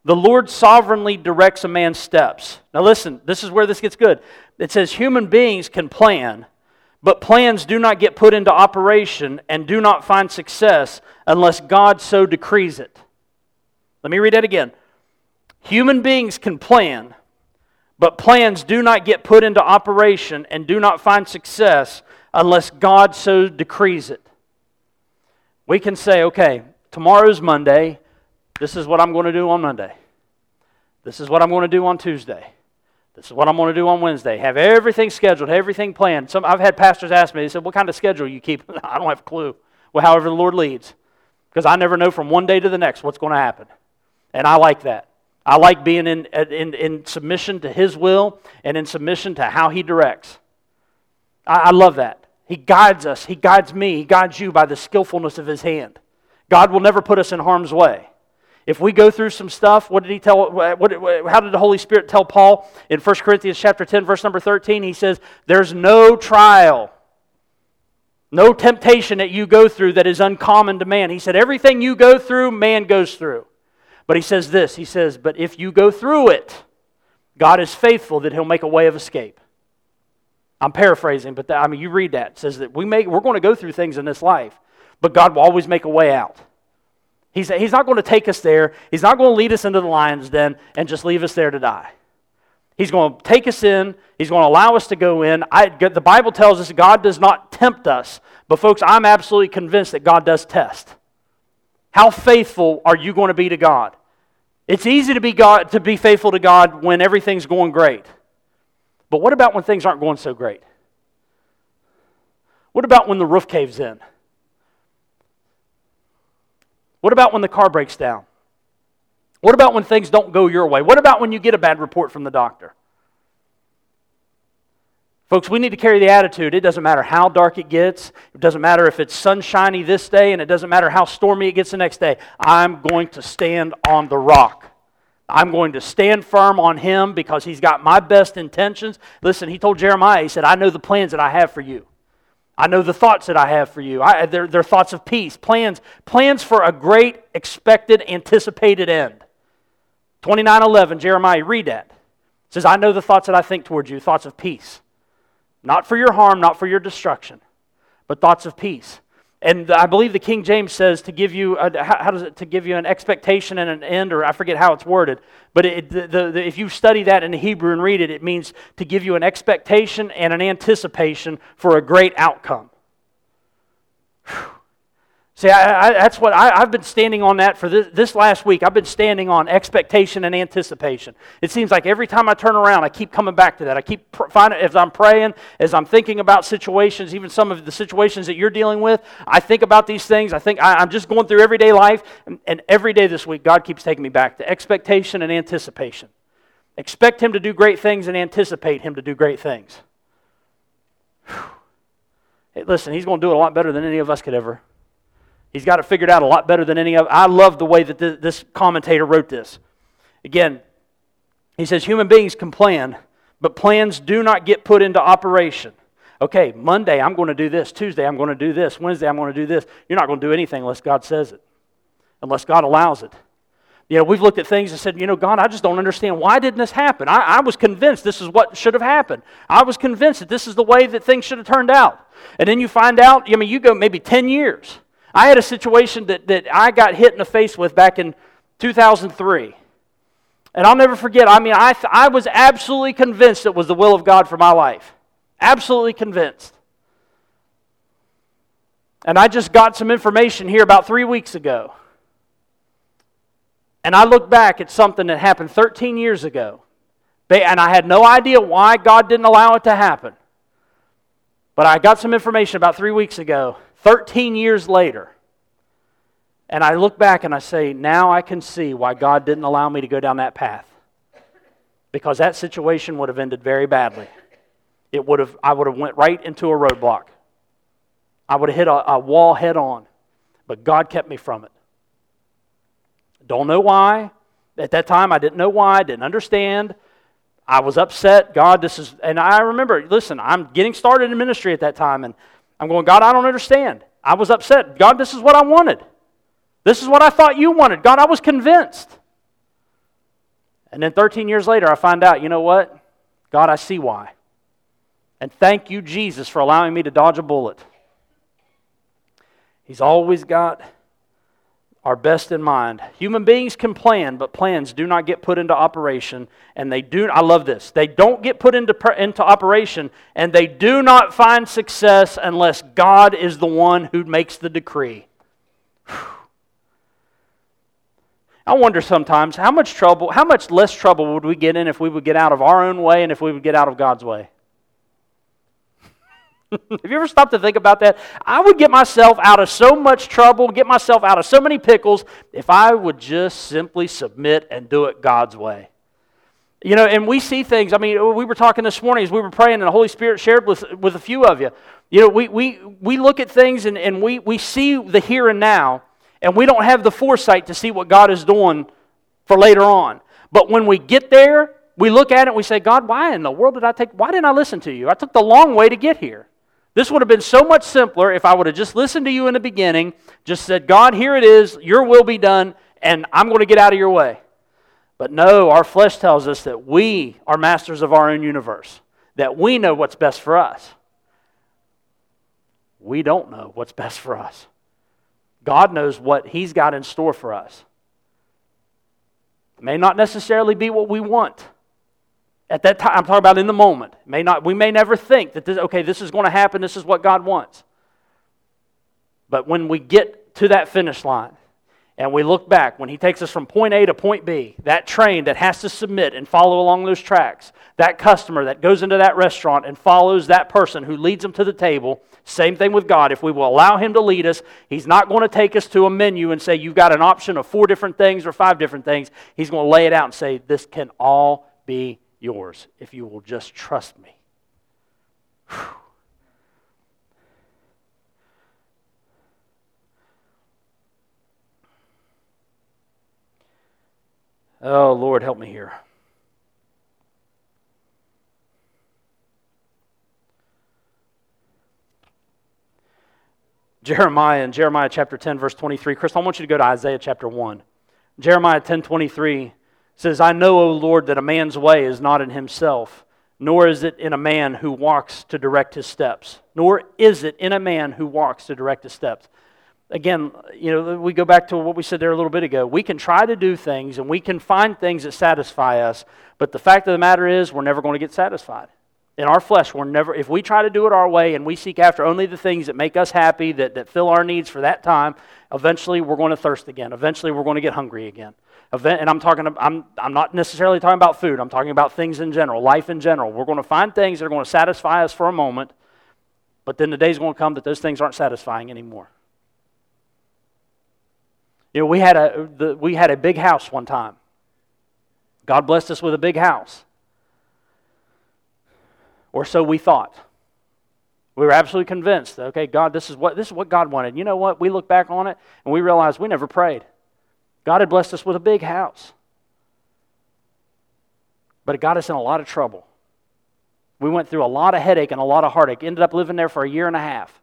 The Lord sovereignly directs a man's steps. Now listen, this is where this gets good. It says human beings can plan, but plans do not get put into operation and do not find success unless God so decrees it. Let me read that again. Human beings can plan, but plans do not get put into operation and do not find success unless God so decrees it. We can say, okay, tomorrow's Monday. This is what I'm going to do on Monday. This is what I'm going to do on Tuesday. This is what I'm going to do on Wednesday. Have everything scheduled, everything planned. Some I've had pastors ask me, they said, what kind of schedule you keep? I don't have a clue. Well, however the Lord leads. Because I never know from one day to the next what's going to happen. And I like that. I like being in, in, in submission to His will and in submission to how He directs. I, I love that. He guides us. He guides me. He guides you by the skillfulness of His hand. God will never put us in harm's way. If we go through some stuff, what did He tell? What, how did the Holy Spirit tell Paul in First Corinthians chapter ten, verse number thirteen? He says, "There's no trial, no temptation that you go through that is uncommon to man." He said, "Everything you go through, man goes through." But He says this. He says, "But if you go through it, God is faithful that He'll make a way of escape." I'm paraphrasing, but that, I mean, you read that. It says that we make, we're going to go through things in this life, but God will always make a way out. He's, he's not going to take us there. He's not going to lead us into the lion's den and just leave us there to die. He's going to take us in. He's going to allow us to go in. I, the Bible tells us God does not tempt us. But folks, I'm absolutely convinced that God does test. How faithful are you going to be to God? It's easy to be God, to be faithful to God when everything's going great. But what about when things aren't going so great? What about when the roof caves in? What about when the car breaks down? What about when things don't go your way? What about when you get a bad report from the doctor? Folks, we need to carry the attitude. It doesn't matter how dark it gets. It doesn't matter if it's sunshiny this day, and it doesn't matter how stormy it gets the next day. I'm going to stand on the rock. I'm going to stand firm on Him because He's got my best intentions. Listen, He told Jeremiah, He said, "I know the plans that I have for you. I know the thoughts that I have for you. I, they're, they're thoughts of peace, plans, plans for a great, expected, anticipated end." twenty-nine eleven, Jeremiah, read that. It says, "I know the thoughts that I think towards you, thoughts of peace. Not for your harm, not for your destruction, but thoughts of peace." And I believe the King James says to give you, a, how, how does it, to give you an expectation and an end, or I forget how it's worded. But it, the, the, the, if you study that in the Hebrew and read it, it means to give you an expectation and an anticipation for a great outcome. Whew. See, I, I, that's what I, I've been standing on that for this, this last week. I've been standing on expectation and anticipation. It seems like every time I turn around, I keep coming back to that. I keep pr- finding, as I'm praying, as I'm thinking about situations, even some of the situations that you're dealing with, I think about these things. I think I, I'm just going through everyday life, and, and every day this week, God keeps taking me back to expectation and anticipation. Expect Him to do great things and anticipate Him to do great things. Hey, listen, He's going to do it a lot better than any of us could ever. He's got it figured out a lot better than any of. I love the way that this, this commentator wrote this. Again, he says, human beings can plan, but plans do not get put into operation. Okay, Monday I'm going to do this. Tuesday I'm going to do this. Wednesday I'm going to do this. You're not going to do anything unless God says it, unless God allows it. You know, we've looked at things and said, you know, God, I just don't understand. Why didn't this happen? I, I was convinced this is what should have happened. I was convinced that this is the way that things should have turned out. And then you find out, I mean, you go maybe ten years. I had a situation that, that I got hit in the face with back in two thousand three. And I'll never forget, I mean, I, I was absolutely convinced it was the will of God for my life. Absolutely convinced. And I just got some information here about three weeks ago. And I look back at something that happened thirteen years ago. And I had no idea why God didn't allow it to happen. But I got some information about three weeks ago. thirteen years later, and I look back and I say, now I can see why God didn't allow me to go down that path. Because that situation would have ended very badly. It would have, I would have went right into a roadblock. I would have hit a, a wall head on. But God kept me from it. Don't know why. At that time, I didn't know why, didn't understand. I was upset. God, this is, and I remember, listen, I'm getting started in ministry at that time, and I'm going, God, I don't understand. I was upset. God, this is what I wanted. This is what I thought you wanted. God, I was convinced. And then thirteen years later, I find out, you know what? God, I see why. And thank you, Jesus, for allowing me to dodge a bullet. He's always got our best in mind. Human beings can plan, but plans do not get put into operation. And they do, I love this, they don't get put into, into operation, and they do not find success unless God is the one who makes the decree. Whew. I wonder sometimes how much trouble, how much less trouble would we get in if we would get out of our own way and if we would get out of God's way? Have you ever stopped to think about that? I would get myself out of so much trouble, get myself out of so many pickles, if I would just simply submit and do it God's way. You know, and we see things, I mean, we were talking this morning as we were praying, and the Holy Spirit shared with, with a few of you. You know, we we, we look at things and, and we, we see the here and now, and we don't have the foresight to see what God is doing for later on. But when we get there, we look at it and we say, God, why in the world did I take, why didn't I listen to you? I took the long way to get here. This would have been so much simpler if I would have just listened to you in the beginning, just said, God, here it is, your will be done, and I'm going to get out of your way. But no, our flesh tells us that we are masters of our own universe, that we know what's best for us. We don't know what's best for us. God knows what He's got in store for us. It may not necessarily be what we want. At that time, I'm talking about in the moment. May not, we may never think that, this, okay, this is going to happen, this is what God wants. But when we get to that finish line, and we look back, when He takes us from point A to point B, that train that has to submit and follow along those tracks, that customer that goes into that restaurant and follows that person who leads them to the table, same thing with God. If we will allow Him to lead us, He's not going to take us to a menu and say, you've got an option of four different things or five different things. He's going to lay it out and say, this can all be yours if you will just trust me. Whew. Oh, Lord, help me here. Jeremiah, in Jeremiah chapter ten, verse twenty-three. Chris, I want you to go to Isaiah chapter one. Jeremiah ten twenty-three says, I know, O Lord, that a man's way is not in himself, nor is it in a man who walks to direct his steps. Nor is it in a man who walks to direct his steps. Again, you know, we go back to what we said there a little bit ago. We can try to do things and we can find things that satisfy us, but the fact of the matter is we're never going to get satisfied. In our flesh, we're never, if we try to do it our way and we seek after only the things that make us happy, that, that fill our needs for that time, eventually we're going to thirst again. Eventually we're going to get hungry again. And I'm talking, I'm, I'm not necessarily talking about food. I'm talking about things in general, life in general. We're going to find things that are going to satisfy us for a moment, but then the day's going to come that those things aren't satisfying anymore. You know, we had a the, we had a big house one time. God blessed us with a big house. Or so we thought. We were absolutely convinced, okay, God, this is what this is what God wanted. You know what? We look back on it and we realized we never prayed. God had blessed us with a big house. But it got us in a lot of trouble. We went through a lot of headache and a lot of heartache. Ended up living there for a year and a half.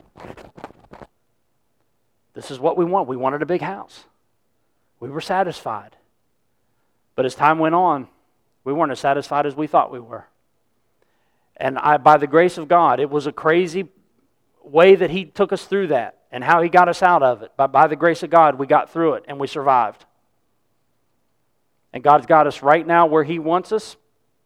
This is what we want. We wanted a big house. We were satisfied. But as time went on, we weren't as satisfied as we thought we were. And I, by the grace of God, it was a crazy way that He took us through that and how He got us out of it. But by the grace of God, we got through it and we survived. And God's got us right now where He wants us.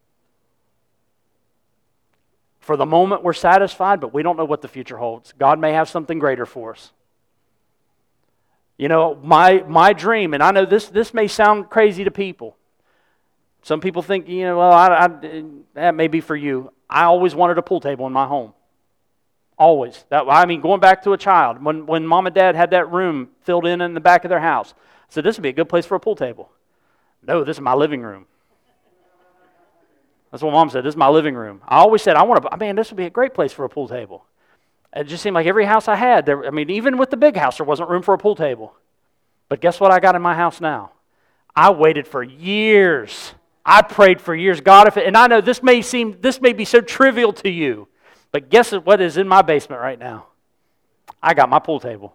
For the moment, we're satisfied, but we don't know what the future holds. God may have something greater for us. You know, my my dream, and I know this, this may sound crazy to people. Some people think, you know, well, I, I, that may be for you. I always wanted a pool table in my home. Always. That, I mean, going back to a child, when, when mom and dad had that room filled in in the back of their house, I said, this would be a good place for a pool table. No, this is my living room. That's what mom said, this is my living room. I always said, I want to, man, this would be a great place for a pool table. It just seemed like every house I had, there, I mean, even with the big house, there wasn't room for a pool table. But guess what I got in my house now? I waited for years. I prayed for years. God, if it, and I know this may seem, this may be so trivial to you, but guess what is in my basement right now? I got my pool table.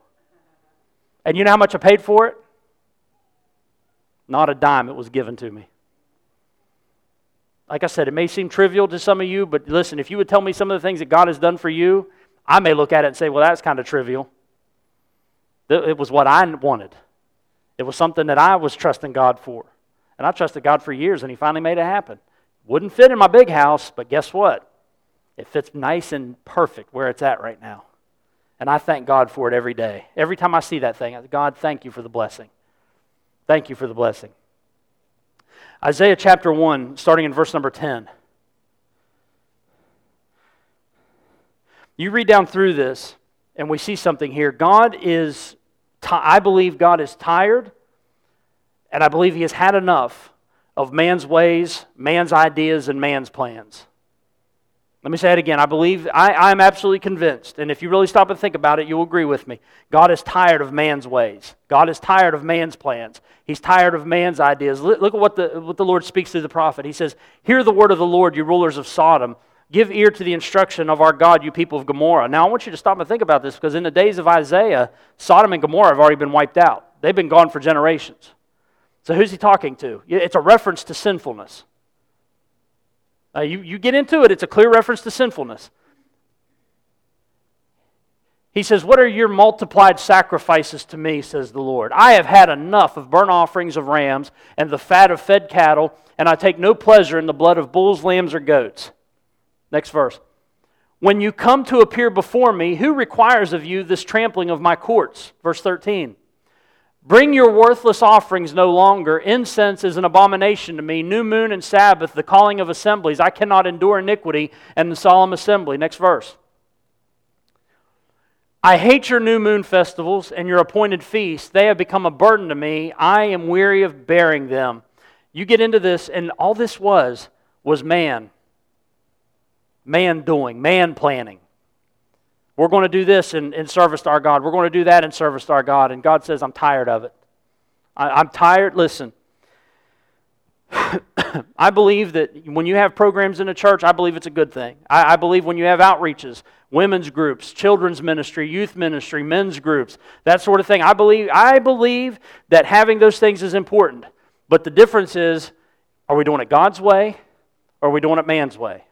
And you know how much I paid for it? Not a dime. It was given to me. Like I said, it may seem trivial to some of you, but listen, if you would tell me some of the things that God has done for you, I may look at it and say, well, that's kind of trivial. It was what I wanted. It was something that I was trusting God for. And I trusted God for years, and He finally made it happen. Wouldn't fit in my big house, but guess what? It fits nice and perfect where it's at right now. And I thank God for it every day. Every time I see that thing, I say, God, thank you for the blessing. Thank you for the blessing. Isaiah chapter one, starting in verse number ten. You read down through this, and we see something here. God is, I believe God is tired, and I believe He has had enough of man's ways, man's ideas, and man's plans. Let me say it again. I believe, I am absolutely convinced, and if you really stop and think about it, you'll agree with me. God is tired of man's ways. God is tired of man's plans. He's tired of man's ideas. Look at what the, what the Lord speaks through the prophet. He says, hear the word of the Lord, you rulers of Sodom. Give ear to the instruction of our God, you people of Gomorrah. Now, I want you to stop and think about this, because in the days of Isaiah, Sodom and Gomorrah have already been wiped out. They've been gone for generations. So who's he talking to? It's a reference to sinfulness. Uh, you, you get into it, it's a clear reference to sinfulness. He says, what are your multiplied sacrifices to me, says the Lord? I have had enough of burnt offerings of rams and the fat of fed cattle, and I take no pleasure in the blood of bulls, lambs, or goats. Next verse. When you come to appear before me, who requires of you this trampling of my courts? Verse thirteen. Bring your worthless offerings no longer. Incense is an abomination to me. New moon and Sabbath, the calling of assemblies. I cannot endure iniquity and the solemn assembly. Next verse. I hate your new moon festivals and your appointed feasts. They have become a burden to me. I am weary of bearing them. You get into this, and all this was, was man. Man doing, man planning. We're going to do this in, in service to our God. We're going to do that in service to our God. And God says, I'm tired of it. I, I'm tired. Listen, I believe that when you have programs in a church, I believe it's a good thing. I, I believe when you have outreaches, women's groups, children's ministry, youth ministry, men's groups, that sort of thing. I believe, I believe that having those things is important. But the difference is, are we doing it God's way or are we doing it man's way?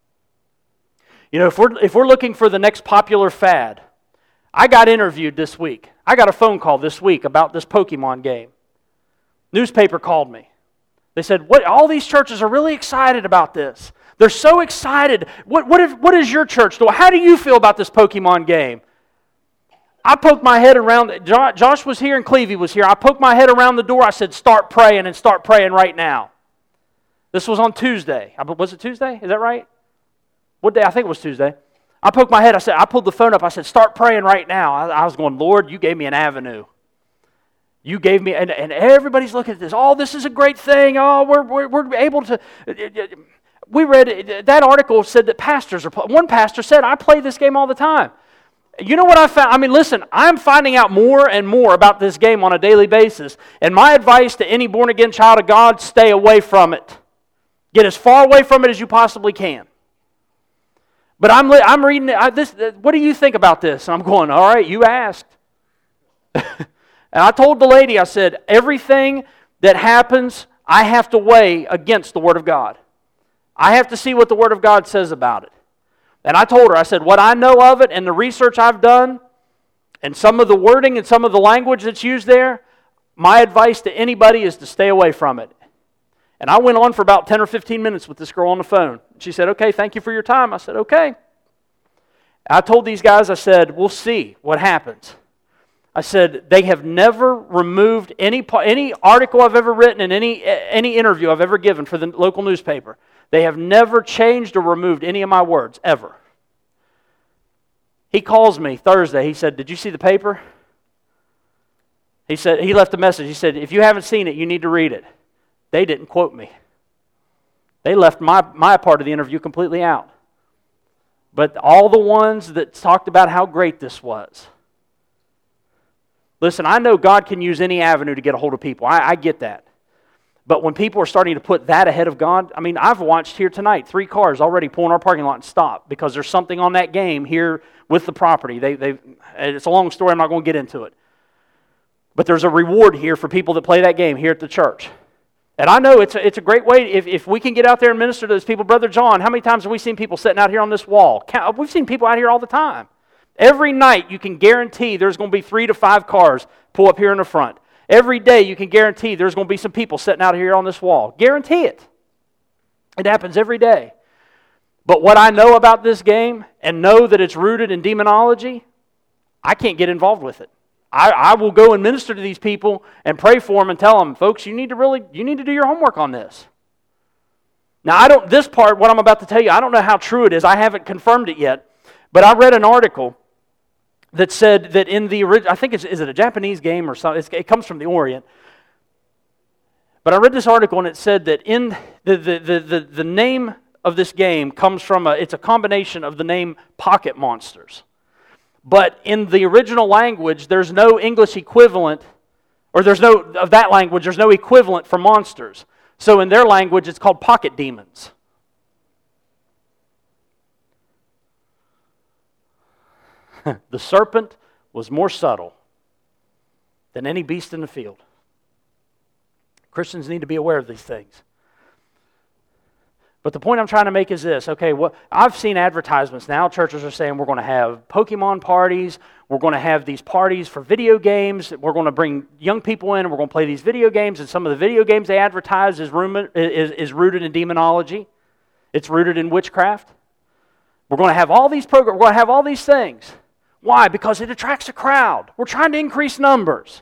You know, if we're, if we're looking for the next popular fad, I got interviewed this week. I got a phone call this week about this Pokemon game. Newspaper called me. They said, "What? All these churches are really excited about this. They're so excited. What, what, if, what is your church doing? How do you feel about this Pokemon game?" I poked my head around. Josh was here and Clevie was here. I poked my head around the door. I said, "Start praying and start praying right now." This was on Tuesday. Was it Tuesday? Is that right? What day? I think it was Tuesday. I poked my head. I said, I pulled the phone up. I said, "Start praying right now." I, I was going, "Lord, you gave me an avenue. You gave me," and, and everybody's looking at this. "Oh, this is a great thing. Oh, we're, we're, we're able to." We read, that article said that pastors are, one pastor said, "I play this game all the time." You know what I found? I mean, listen, I'm finding out more and more about this game on a daily basis. And my advice to any born-again child of God, stay away from it. Get as far away from it as you possibly can. But I'm I'm reading I, this. What do you think about this? And I'm going, all right, you asked. And I told the lady, I said, everything that happens, I have to weigh against the Word of God. I have to see what the Word of God says about it. And I told her, I said, what I know of it and the research I've done, and some of the wording and some of the language that's used there, my advice to anybody is to stay away from it. And I went on for about ten or fifteen minutes with this girl on the phone. She said, "Okay, thank you for your time." I said, "Okay." I told these guys, I said, "We'll see what happens." I said, they have never removed any any article I've ever written and any, any interview I've ever given for the local newspaper. They have never changed or removed any of my words, ever. He calls me Thursday. He said, "Did you see the paper?" He said, he left a message. He said, "If you haven't seen it, you need to read it." They didn't quote me. They left my, my part of the interview completely out. But all the ones that talked about how great this was. Listen, I know God can use any avenue to get a hold of people. I, I get that. But when people are starting to put that ahead of God, I mean, I've watched here tonight, three cars already pull in our parking lot and stop because there's something on that game here with the property. They, they, it's a long story. I'm not going to get into it. But there's a reward here for people that play that game here at the church. And I know it's a, it's a great way, if, if we can get out there and minister to those people. Brother John, how many times have we seen people sitting out here on this wall? We've seen people out here all the time. Every night you can guarantee there's going to be three to five cars pull up here in the front. Every day you can guarantee there's going to be some people sitting out here on this wall. Guarantee it. It happens every day. But what I know about this game and know that it's rooted in demonology, I can't get involved with it. I, I will go and minister to these people and pray for them and tell them, folks, you need to really, you need to do your homework on this. Now, I don't, this part, what I'm about to tell you, I don't know how true it is. I haven't confirmed it yet. But I read an article that said that in the original, I think it's, is it a Japanese game or something? It's, it comes from the Orient. But I read this article and it said that in the, the, the, the, the name of this game comes from, a, it's a combination of the name Pocket Monsters. But in the original language, there's no English equivalent, or there's no, of that language, there's no equivalent for monsters. So in their language, it's called pocket demons. The serpent was more subtle than any beast in the field. Christians need to be aware of these things. But the point I'm trying to make is this. Okay, well, I've seen advertisements now. Churches are saying we're going to have Pokemon parties. We're going to have these parties for video games. We're going to bring young people in and we're going to play these video games. And some of the video games they advertise is, is, is rooted in demonology. It's rooted in witchcraft. We're going to have all these programs. We're going to have all these things. Why? Because it attracts a crowd. We're trying to increase numbers.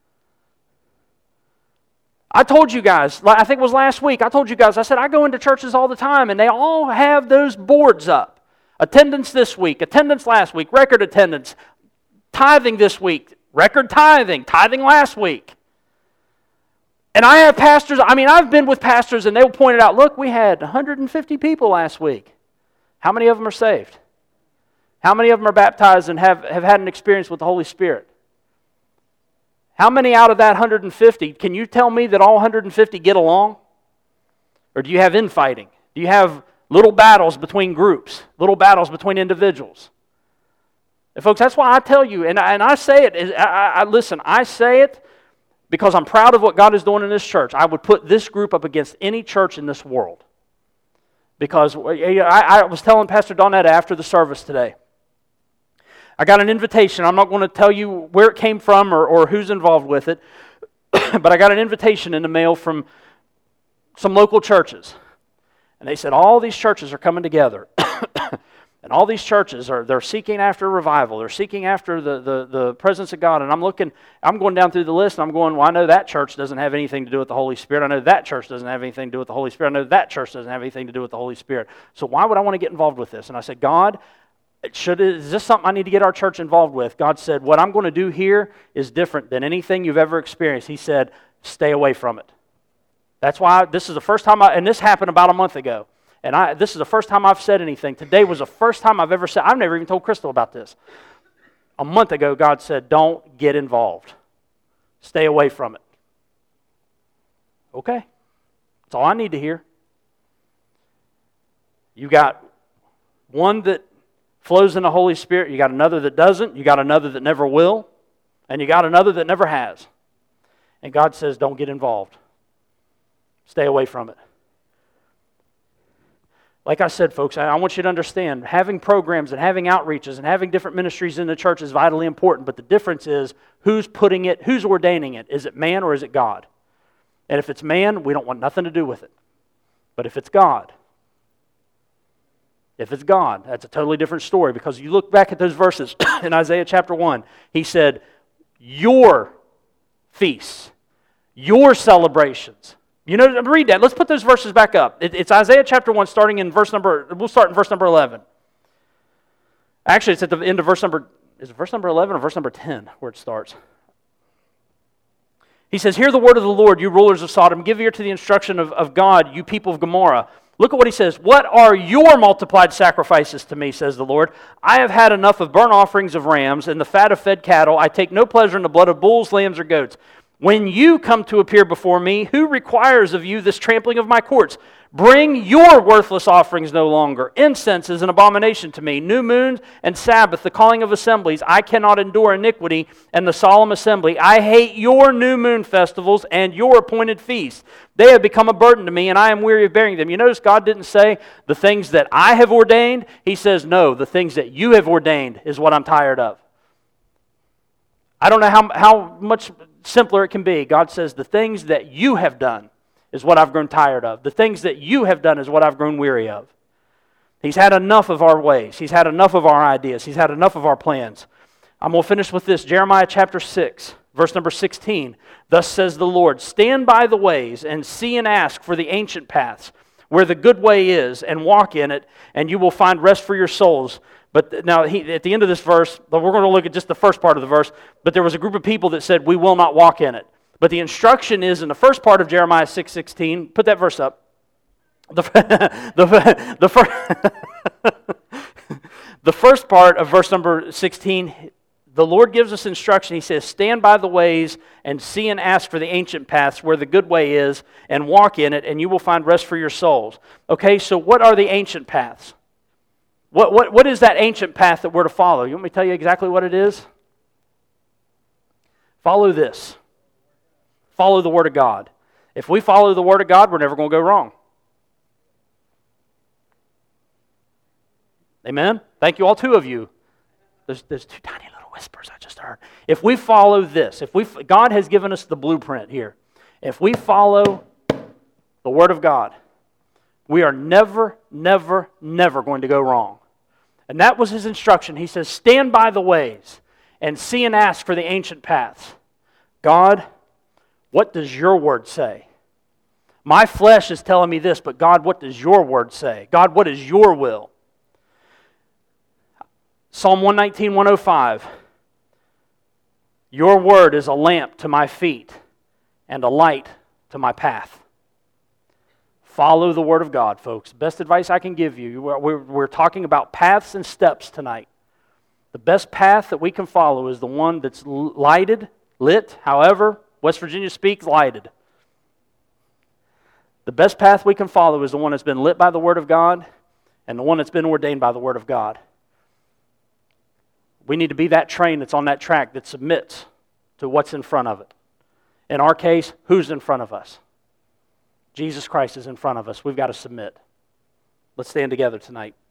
I told you guys, I think it was last week, I told you guys, I said, I go into churches all the time, and they all have those boards up. Attendance this week, attendance last week, record attendance, tithing this week, record tithing, tithing last week. And I have pastors, I mean, I've been with pastors, and they'll point it out, look, we had one hundred fifty people last week. How many of them are saved? How many of them are baptized and have, have had an experience with the Holy Spirit? How many out of that one hundred fifty, can you tell me that all one hundred fifty get along? Or do you have infighting? Do you have little battles between groups, little battles between individuals? And folks, that's why I tell you, and I, and I say it, I, I, I, listen, I say it because I'm proud of what God is doing in this church. I would put this group up against any church in this world. Because I, I was telling Pastor Donetta after the service today, I got an invitation. I'm not going to tell you where it came from or, or who's involved with it, but I got an invitation in the mail from some local churches. And they said, all these churches are coming together. And all these churches are they're seeking after revival. They're seeking after the, the, the presence of God. And I'm looking, I'm going down through the list, and I'm going, well, I know that church doesn't have anything to do with the Holy Spirit. I know that church doesn't have anything to do with the Holy Spirit. I know that church doesn't have anything to do with the Holy Spirit. So why would I want to get involved with this? And I said, God, Should, is this something I need to get our church involved with? God said, what I'm going to do here is different than anything you've ever experienced. He said, stay away from it. That's why this is the first time, I, and this happened about a month ago. And I, this is the first time I've said anything. Today was the first time I've ever said, I've never even told Crystal about this. A month ago, God said, don't get involved. Stay away from it. Okay. That's all I need to hear. You got one that flows in the Holy Spirit. You got another that doesn't. You got another that never will. And you got another that never has. And God says, don't get involved. Stay away from it. Like I said, folks, I want you to understand, having programs and having outreaches and having different ministries in the church is vitally important, but the difference is who's putting it, who's ordaining it. Is it man or is it God? And if it's man, we don't want nothing to do with it. But if it's God, If it's God, that's a totally different story, because you look back at those verses in Isaiah chapter one, he said, your feasts, your celebrations. You know, read that. Let's put those verses back up. It, it's Isaiah chapter one, starting in verse number, we'll start in verse number eleven. Actually, it's at the end of verse number, is it verse number eleven or verse number ten where it starts? He says, hear the word of the Lord, you rulers of Sodom. Give ear to the instruction of, of God, you people of Gomorrah. Look at what he says. What are your multiplied sacrifices to me, says the Lord? I have had enough of burnt offerings of rams and the fat of fed cattle. I take no pleasure in the blood of bulls, lambs, or goats. When you come to appear before me, who requires of you this trampling of my courts? Bring your worthless offerings no longer. Incense is an abomination to me. New moons and Sabbath, the calling of assemblies. I cannot endure iniquity and the solemn assembly. I hate your new moon festivals and your appointed feasts. They have become a burden to me, and I am weary of bearing them. You notice God didn't say the things that I have ordained. He says, no, the things that you have ordained is what I'm tired of. I don't know how, how much simpler it can be. God says, the things that you have done is what I've grown tired of. The things that you have done is what I've grown weary of. He's had enough of our ways. He's had enough of our ideas. He's had enough of our plans. I'm going to finish with this. Jeremiah chapter six, verse number sixteen. Thus says the Lord, stand by the ways and see and ask for the ancient paths, where the good way is, and walk in it, and you will find rest for your souls. But now, he, at the end of this verse, we're going to look at just the first part of the verse, but there was a group of people that said, we will not walk in it. But the instruction is in the first part of Jeremiah six sixteen. Put that verse up. The, the, the, first, the first part of verse number sixteen, the Lord gives us instruction. He says, stand by the ways and see and ask for the ancient paths where the good way is, and walk in it, and you will find rest for your souls. Okay, so what are the ancient paths? What, what, what is that ancient path that we're to follow? You want me to tell you exactly what it is? Follow this. Follow the Word of God. If we follow the Word of God, we're never going to go wrong. Amen? Thank you, all two of you. There's, there's two tiny little whispers I just heard. If we follow this, if we, God has given us the blueprint here. If we follow the Word of God, we are never, never, never going to go wrong. And that was His instruction. He says, stand by the ways and see and ask for the ancient paths. God, what does your Word say? My flesh is telling me this, but God, what does your Word say? God, what is your will? Psalm one nineteen, one oh five. Your Word is a lamp to my feet and a light to my path. Follow the Word of God, folks. Best advice I can give you. We're, we're talking about paths and steps tonight. The best path that we can follow is the one that's lighted, lit, however West Virginia speaks, lighted. The best path we can follow is the one that's been lit by the Word of God and the one that's been ordained by the Word of God. We need to be that train that's on that track that submits to what's in front of it. In our case, who's in front of us? Jesus Christ is in front of us. We've got to submit. Let's stand together tonight.